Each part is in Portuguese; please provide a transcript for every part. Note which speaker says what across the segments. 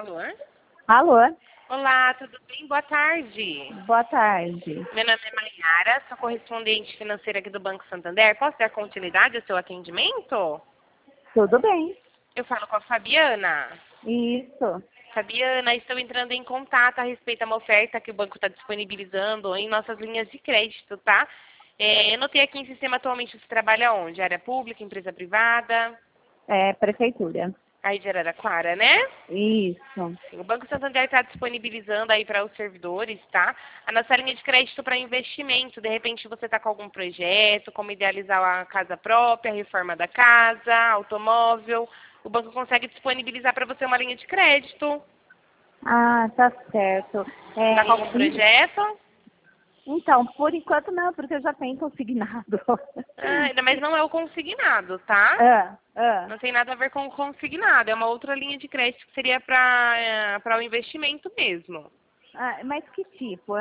Speaker 1: Alô?
Speaker 2: Alô?
Speaker 1: Olá, tudo bem? Boa tarde.
Speaker 2: Boa tarde.
Speaker 1: Meu nome é Maiara, sou correspondente financeira aqui do Banco Santander. Posso dar continuidade ao seu atendimento?
Speaker 2: Tudo bem?
Speaker 1: Eu falo com a Fabiana.
Speaker 2: Isso.
Speaker 1: Fabiana, estou entrando em contato a respeito de uma oferta que o banco está disponibilizando em nossas linhas de crédito, tá? Eu notei aqui em sistema atualmente você trabalha onde? Área pública, empresa privada?
Speaker 2: É, prefeitura.
Speaker 1: Aí de Araraquara, né?
Speaker 2: Isso.
Speaker 1: O Banco Santander está disponibilizando aí para os servidores, tá? A nossa linha de crédito para investimento. De repente você está com algum projeto, como idealizar a casa própria, a reforma da casa, automóvel. O banco consegue disponibilizar para você uma linha de crédito.
Speaker 2: Ah, tá certo.
Speaker 1: Está com algum projeto?
Speaker 2: Então, por enquanto não, porque eu já tenho consignado.
Speaker 1: Mas não é o consignado, tá? Não tem nada a ver com o consignado. É uma outra linha de crédito que seria para o investimento mesmo.
Speaker 2: Mas que tipo?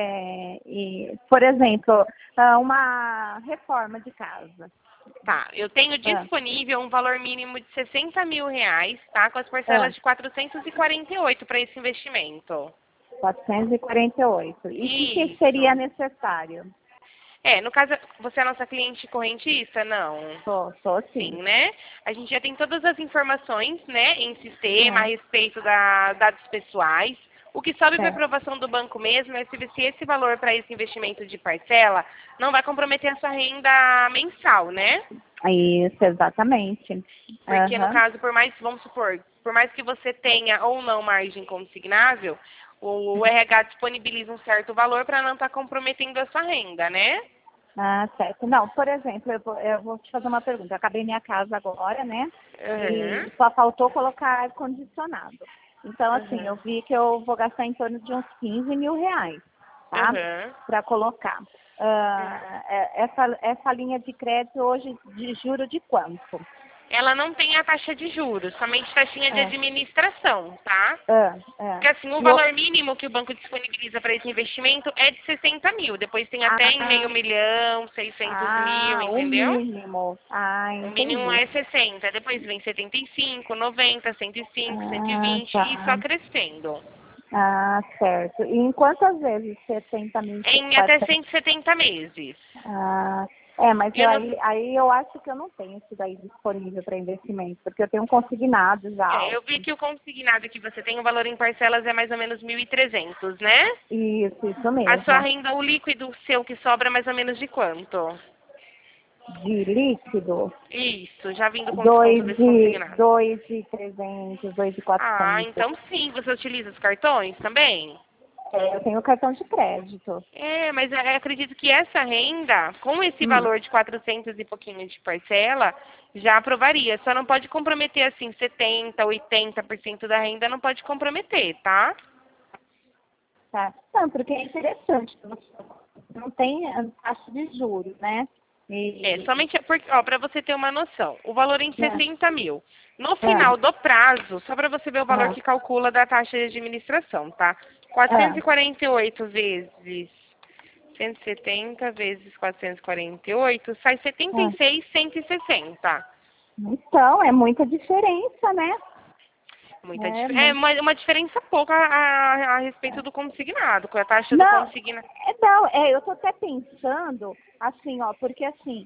Speaker 2: Por exemplo, uma reforma de casa.
Speaker 1: Tá, eu tenho disponível um valor mínimo de R$ 60.000, tá? Com as parcelas de 448 para esse investimento.
Speaker 2: 448. E o que
Speaker 1: Isso.
Speaker 2: seria necessário?
Speaker 1: No caso, você é nossa cliente correntista? Não.
Speaker 2: Sou
Speaker 1: Sim,
Speaker 2: sim.
Speaker 1: né? A gente já tem todas as informações, né, em sistema a respeito da dados pessoais. O que sobe para
Speaker 2: Certo.
Speaker 1: aprovação do banco mesmo é se esse valor para esse investimento de parcela não vai comprometer a sua renda mensal, né?
Speaker 2: Isso, exatamente.
Speaker 1: Porque no caso, vamos supor, por mais que você tenha ou não margem consignável, o RH disponibiliza um certo valor para não estar comprometendo a sua renda, né?
Speaker 2: Ah, certo. Não, por exemplo, eu vou te fazer uma pergunta. Eu acabei minha casa agora, né?
Speaker 1: Uhum.
Speaker 2: E só faltou colocar ar-condicionado. Então, assim, eu
Speaker 1: Uhum.
Speaker 2: vi que eu vou gastar em torno de uns R$ 15.000, tá?
Speaker 1: Uhum.
Speaker 2: Para colocar. Essa linha de crédito hoje de juro de quanto?
Speaker 1: Ela não tem a taxa de juros, somente taxinha de
Speaker 2: É,
Speaker 1: administração, tá?
Speaker 2: é.
Speaker 1: Porque assim, o
Speaker 2: E eu,
Speaker 1: valor mínimo que o banco disponibiliza para esse investimento é de 60.000. Depois tem até em
Speaker 2: ah,
Speaker 1: meio milhão, 600.000,
Speaker 2: o
Speaker 1: entendeu?
Speaker 2: mínimo. Ah,
Speaker 1: O mínimo
Speaker 2: entendi.
Speaker 1: é 60, depois vem 75, 90, 105,
Speaker 2: Ah,
Speaker 1: 120 e só
Speaker 2: tá.
Speaker 1: crescendo.
Speaker 2: Ah, certo. E em quantas vezes 70.000
Speaker 1: Em até
Speaker 2: 400?
Speaker 1: 170 meses.
Speaker 2: Ah, mas
Speaker 1: Eu não,
Speaker 2: aí eu acho que eu não tenho isso daí disponível para investimento, porque eu tenho um consignado já
Speaker 1: eu vi
Speaker 2: alto.
Speaker 1: que o consignado que você tem, o valor em parcelas é mais ou menos 1.300, né?
Speaker 2: Isso
Speaker 1: A sua
Speaker 2: mesmo.
Speaker 1: renda, o líquido seu que sobra é mais ou menos de quanto?
Speaker 2: De líquido,
Speaker 1: Isso, já vindo com desconto desse consignado.
Speaker 2: 2.300,
Speaker 1: Ah,
Speaker 2: 2.400.
Speaker 1: então sim, você utiliza os cartões também?
Speaker 2: Eu tenho cartão de crédito.
Speaker 1: Mas eu acredito que essa renda, com esse
Speaker 2: Hum.
Speaker 1: valor de 400 e pouquinho de parcela, já aprovaria. Só não pode comprometer assim 70, 80% da renda não pode comprometer, tá?
Speaker 2: Tá? Não, porque é interessante. Não tem taxa de juros, né?
Speaker 1: Somente para você ter uma noção, o valor em
Speaker 2: É,
Speaker 1: 60.000. No
Speaker 2: é,
Speaker 1: final do prazo, só para você ver o valor que calcula da taxa de administração, tá?
Speaker 2: é.
Speaker 1: 448 vezes 170 vezes 448 sai
Speaker 2: É.
Speaker 1: 76.160.
Speaker 2: Então, é muita diferença, né? É
Speaker 1: É
Speaker 2: muito.
Speaker 1: uma diferença pouca a respeito do consignado, com a taxa do
Speaker 2: Não,
Speaker 1: consignado.
Speaker 2: eu tô até pensando, assim, ó, porque assim,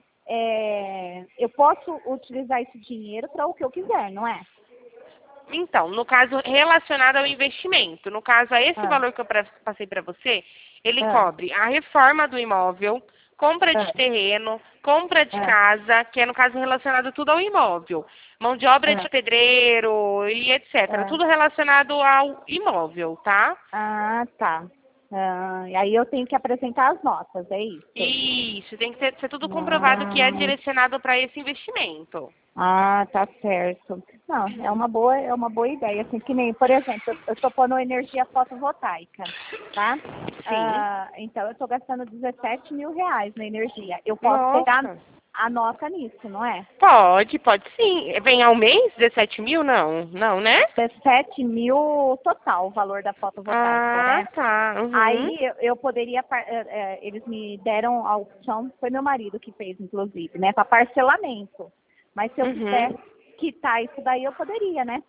Speaker 2: eu posso utilizar esse dinheiro para o que eu quiser, não é?
Speaker 1: Então, no caso relacionado ao investimento, no caso a esse
Speaker 2: Ah,
Speaker 1: valor que eu passei para você, ele
Speaker 2: ah,
Speaker 1: cobre a reforma do imóvel, compra de
Speaker 2: ah,
Speaker 1: terreno, compra de
Speaker 2: ah,
Speaker 1: casa, que é no caso relacionado tudo ao imóvel, mão de obra de
Speaker 2: ah,
Speaker 1: pedreiro e etc.
Speaker 2: ah.
Speaker 1: Tudo relacionado ao imóvel, tá?
Speaker 2: Ah, tá. E aí eu tenho que apresentar as notas, é isso?
Speaker 1: Isso, tem que ser tudo comprovado que é
Speaker 2: Ah,
Speaker 1: direcionado para esse investimento.
Speaker 2: tá certo. Não, é uma boa ideia. Assim, que nem, por exemplo, eu estou pondo energia fotovoltaica, tá?
Speaker 1: Sim.
Speaker 2: Então eu estou gastando R$ 17.000 na energia. Eu posso pegar
Speaker 1: Nossa.
Speaker 2: a nota nisso, não é?
Speaker 1: Pode sim. Vem ao mês 17.000? Não, não, né?
Speaker 2: 17.000 total o valor da fotovoltaica,
Speaker 1: Ah,
Speaker 2: né?
Speaker 1: tá. Uhum.
Speaker 2: Aí eu poderia, eles me deram a opção, foi meu marido que fez, inclusive, né, para parcelamento. Mas se eu quiser
Speaker 1: Uhum.
Speaker 2: quitar isso daí, eu poderia, né?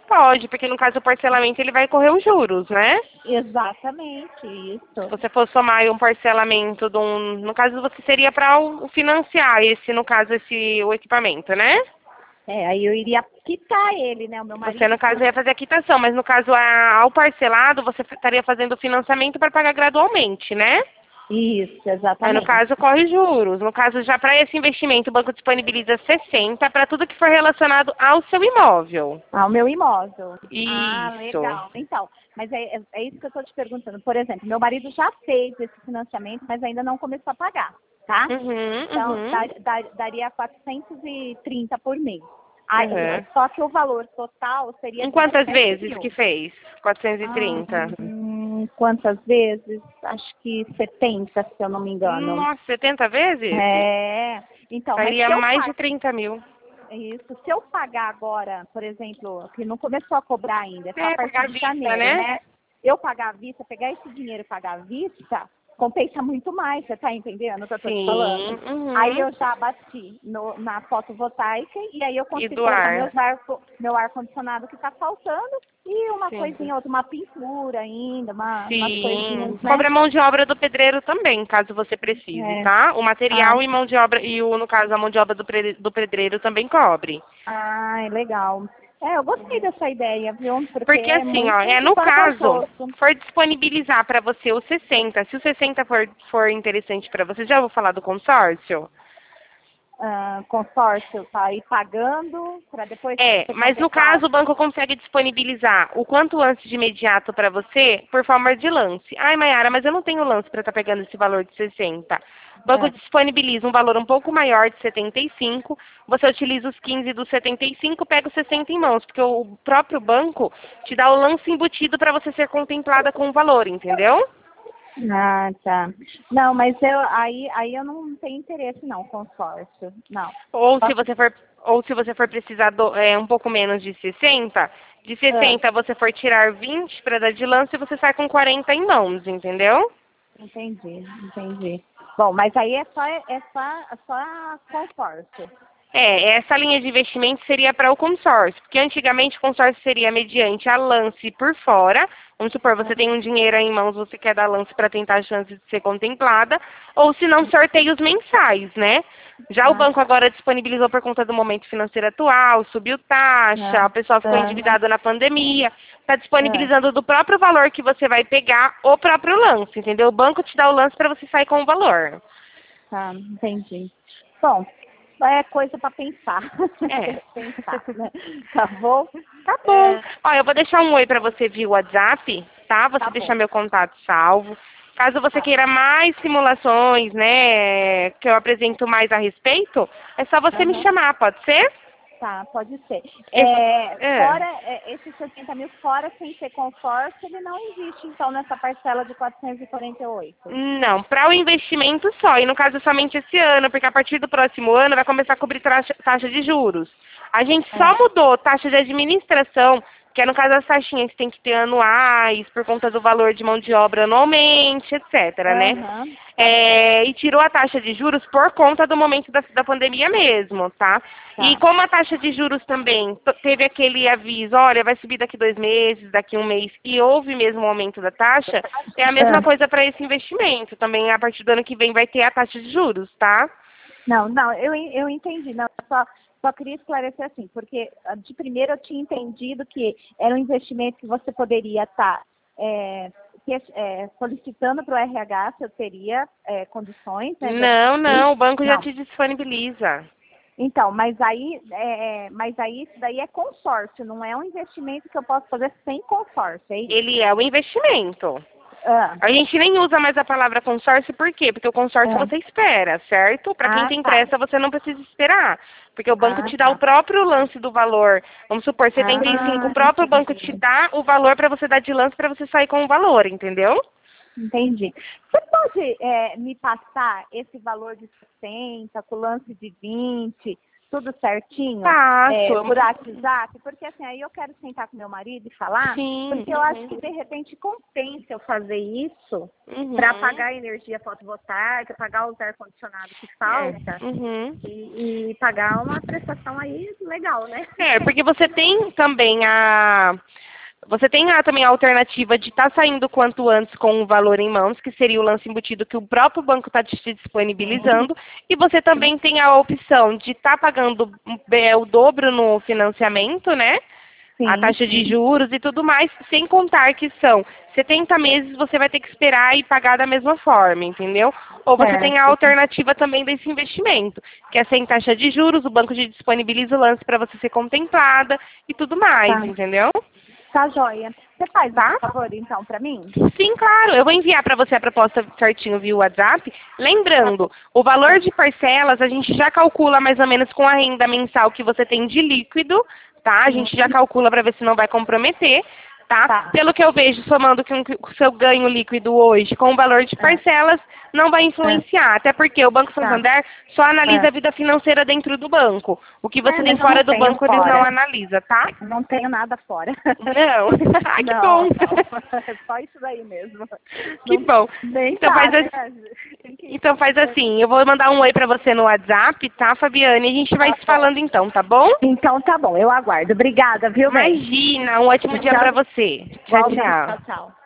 Speaker 1: Pode, porque no caso o parcelamento ele vai correr os juros, né?
Speaker 2: Exatamente,
Speaker 1: Se
Speaker 2: isso.
Speaker 1: você for somar aí um parcelamento de um... No caso, você seria para financiar esse, no caso, o equipamento, né?
Speaker 2: Aí eu iria quitar ele, né? O meu
Speaker 1: Você,
Speaker 2: marido
Speaker 1: no caso,
Speaker 2: falou
Speaker 1: ia fazer a quitação, mas no caso, ao parcelado, você estaria fazendo o financiamento para pagar gradualmente, né?
Speaker 2: isso,
Speaker 1: Aí, no
Speaker 2: exatamente.
Speaker 1: caso, corre juros. No caso, já para esse investimento, o banco disponibiliza 60 para tudo que for relacionado ao seu imóvel.
Speaker 2: O meu imóvel.
Speaker 1: Isso.
Speaker 2: Legal. Então, mas é isso que eu estou te perguntando. Por exemplo, meu marido já fez esse financiamento, mas ainda não começou a pagar, tá?
Speaker 1: Uhum,
Speaker 2: Então,
Speaker 1: uhum,
Speaker 2: daria 430 por mês. Aí,
Speaker 1: uhum.
Speaker 2: só que o valor total seria
Speaker 1: Em quantas
Speaker 2: 17
Speaker 1: vezes
Speaker 2: mil.
Speaker 1: que fez? 430.
Speaker 2: Quantas vezes? Acho que 70, se eu não me engano.
Speaker 1: Nossa, 70 vezes?
Speaker 2: Então, mas
Speaker 1: Sairia
Speaker 2: se eu
Speaker 1: mais de
Speaker 2: pagar
Speaker 1: 30 mil.
Speaker 2: isso, se eu pagar agora, por exemplo, que não começou a cobrar ainda, é só a
Speaker 1: É,
Speaker 2: partir
Speaker 1: pagar à
Speaker 2: de
Speaker 1: vista,
Speaker 2: janeiro,
Speaker 1: né?
Speaker 2: né? Eu pagar à vista, pegar esse dinheiro e pagar à vista, compensa muito mais, você tá entendendo o que eu tô te
Speaker 1: Sim,
Speaker 2: falando? Aí
Speaker 1: uhum.
Speaker 2: eu já bati na fotovoltaica e aí eu
Speaker 1: E
Speaker 2: consigo
Speaker 1: do
Speaker 2: colocar
Speaker 1: ar.
Speaker 2: meu ar-condicionado que tá faltando e uma
Speaker 1: Sim.
Speaker 2: coisinha outra, uma pintura ainda, umas
Speaker 1: Sim.
Speaker 2: coisinhas, né?
Speaker 1: Cobra mão de obra do pedreiro também, caso você precise,
Speaker 2: É.
Speaker 1: tá? O
Speaker 2: Ah,
Speaker 1: material e mão de obra, no caso, a mão de obra do pedreiro também cobre.
Speaker 2: legal. Eu gostei dessa ideia, viu? Porque
Speaker 1: Porque
Speaker 2: é
Speaker 1: assim, ó,
Speaker 2: muito
Speaker 1: no caso,
Speaker 2: vantajoso.
Speaker 1: for disponibilizar para você o 60, se o 60 for interessante para você, já vou falar do consórcio?
Speaker 2: Consórcio tá aí pagando para depois
Speaker 1: É,
Speaker 2: ser
Speaker 1: mas no caso
Speaker 2: contemplado.
Speaker 1: o banco consegue disponibilizar o quanto antes de imediato para você por forma de lance. Ai, Mayara, mas eu não tenho lance para estar pegando esse valor de 60. O banco
Speaker 2: Ah,
Speaker 1: disponibiliza um valor um pouco maior de 75, você utiliza os 15 dos 75, pega os 60 em mãos, porque o próprio banco te dá o lance embutido para você ser contemplada com o valor, entendeu?
Speaker 2: tá. Não, mas aí eu não tenho interesse não, consórcio. Não.
Speaker 1: Ou se
Speaker 2: Posso-
Speaker 1: você for, ou se você for precisar um pouco menos de
Speaker 2: ah,
Speaker 1: 60 você for tirar 20 para dar de lance, você sai com 40 em mãos, entendeu?
Speaker 2: entendi. Bom, mas aí é só consórcio.
Speaker 1: Essa linha de investimento seria para o consórcio, porque antigamente o consórcio seria mediante a lance por fora. Vamos supor, você tem um dinheiro aí em mãos, você quer dar lance para tentar a chance de ser contemplada, ou se não, sorteios mensais, né? Já o
Speaker 2: Ah,
Speaker 1: banco agora disponibilizou por conta do momento financeiro atual, subiu taxa,
Speaker 2: ah,
Speaker 1: o pessoal ficou
Speaker 2: ah,
Speaker 1: endividado na pandemia, está
Speaker 2: ah,
Speaker 1: disponibilizando do próprio valor que você vai pegar o próprio lance, entendeu? O banco te dá o lance para você sair com o valor.
Speaker 2: tá, entendi. Bom, é coisa para pensar. Tem
Speaker 1: É.
Speaker 2: que pensar, né? Tá bom?
Speaker 1: Tá bom.
Speaker 2: É,
Speaker 1: Ó, eu vou deixar um oi pra você via WhatsApp, tá? Você
Speaker 2: tá
Speaker 1: deixar
Speaker 2: bom.
Speaker 1: meu contato salvo. Caso você
Speaker 2: Tá.
Speaker 1: queira mais simulações, né, que eu apresento mais a respeito, é só você me
Speaker 2: Aham.
Speaker 1: chamar, pode ser?
Speaker 2: Tá, pode ser.
Speaker 1: Esse- é.
Speaker 2: Fora esses 60 mil, fora sem ser consórcio, ele não existe, então, nessa parcela de 448.
Speaker 1: Não, para o investimento só, e no caso somente esse ano, porque a partir do próximo ano vai começar a cobrir taxa de juros. A gente só
Speaker 2: Ah,
Speaker 1: mudou taxa de administração, que é no caso as taxinhas que tem que ter anuais, por conta do valor de mão de obra anualmente, etc, né?
Speaker 2: aham, tá bom.
Speaker 1: E tirou a taxa de juros por conta do momento da pandemia mesmo, tá? E
Speaker 2: Tá.
Speaker 1: como a taxa de juros também teve aquele aviso, olha, vai subir daqui 2 meses, daqui um mês, e houve mesmo um aumento da taxa, é a mesma
Speaker 2: Ah,
Speaker 1: coisa para esse investimento. Também a partir do ano que vem vai ter a taxa de juros, tá?
Speaker 2: não, eu entendi. Não, só queria esclarecer assim, porque de primeiro eu tinha entendido que era um investimento que você poderia estar solicitando para o RH se eu teria condições, né, de
Speaker 1: Não,
Speaker 2: adquirir.
Speaker 1: não, o banco já
Speaker 2: Não.
Speaker 1: te disponibiliza.
Speaker 2: Então, mas aí isso daí é consórcio, não é um investimento que eu posso fazer sem consórcio, é isso?
Speaker 1: Ele é o investimento.
Speaker 2: Ah,
Speaker 1: A gente nem usa mais a palavra consórcio, por quê? Porque o consórcio
Speaker 2: ah,
Speaker 1: você espera, certo? Para quem tem
Speaker 2: tá.
Speaker 1: pressa, você não precisa esperar. Porque o banco
Speaker 2: Ah,
Speaker 1: te dá o
Speaker 2: tá.
Speaker 1: próprio lance do valor. Vamos supor, 75, o próprio banco te
Speaker 2: Entendi.
Speaker 1: dá o valor para você dar de lance para você sair com o valor, entendeu?
Speaker 2: Entendi. Você pode me passar esse valor de 60 com lance de 20 tudo certinho,
Speaker 1: Passo.
Speaker 2: por WhatsApp, porque assim, aí eu quero sentar com meu marido e falar,
Speaker 1: Sim.
Speaker 2: porque eu acho que de repente compensa eu fazer isso para pagar a energia fotovoltaica, pagar os ar-condicionados que falta e pagar uma prestação aí legal, né?
Speaker 1: Porque você tem também também a alternativa de estar saindo quanto antes com o valor em mãos, que seria o lance embutido que o próprio banco está te disponibilizando, e você também tem a opção de estar pagando o dobro no financiamento, né?
Speaker 2: Sim,
Speaker 1: A taxa de juros e tudo mais, sem contar que são 70 meses, você vai ter que esperar e pagar da mesma forma, entendeu? Ou você tem a alternativa também desse investimento, que é sem taxa de juros, o banco te disponibiliza o lance para você ser contemplada e tudo mais, entendeu?
Speaker 2: Tá joia. Você faz um favor, então, para mim?
Speaker 1: Sim, claro. Eu vou enviar para você a proposta certinho via WhatsApp. Lembrando, o valor de parcelas a gente já calcula mais ou menos com a renda mensal que você tem de líquido, tá? A gente já calcula para ver se não vai comprometer, tá? Pelo que eu vejo, somando com o seu ganho líquido hoje com o valor de parcelas, não vai influenciar. Até porque o Banco Santander só analisa a vida financeira dentro do banco. O que você tem fora do banco, eles não analisam, tá?
Speaker 2: Não tenho nada fora.
Speaker 1: Não. Ah, que bom.
Speaker 2: É só isso daí mesmo.
Speaker 1: Que bom. Então faz assim, eu vou mandar um oi pra você no WhatsApp, tá, Fabiane? E a gente vai se falando então, tá bom?
Speaker 2: Então tá bom, eu aguardo. Obrigada, viu, bem?
Speaker 1: Imagina, um ótimo dia pra você. Tchau, tchau.
Speaker 2: Tchau.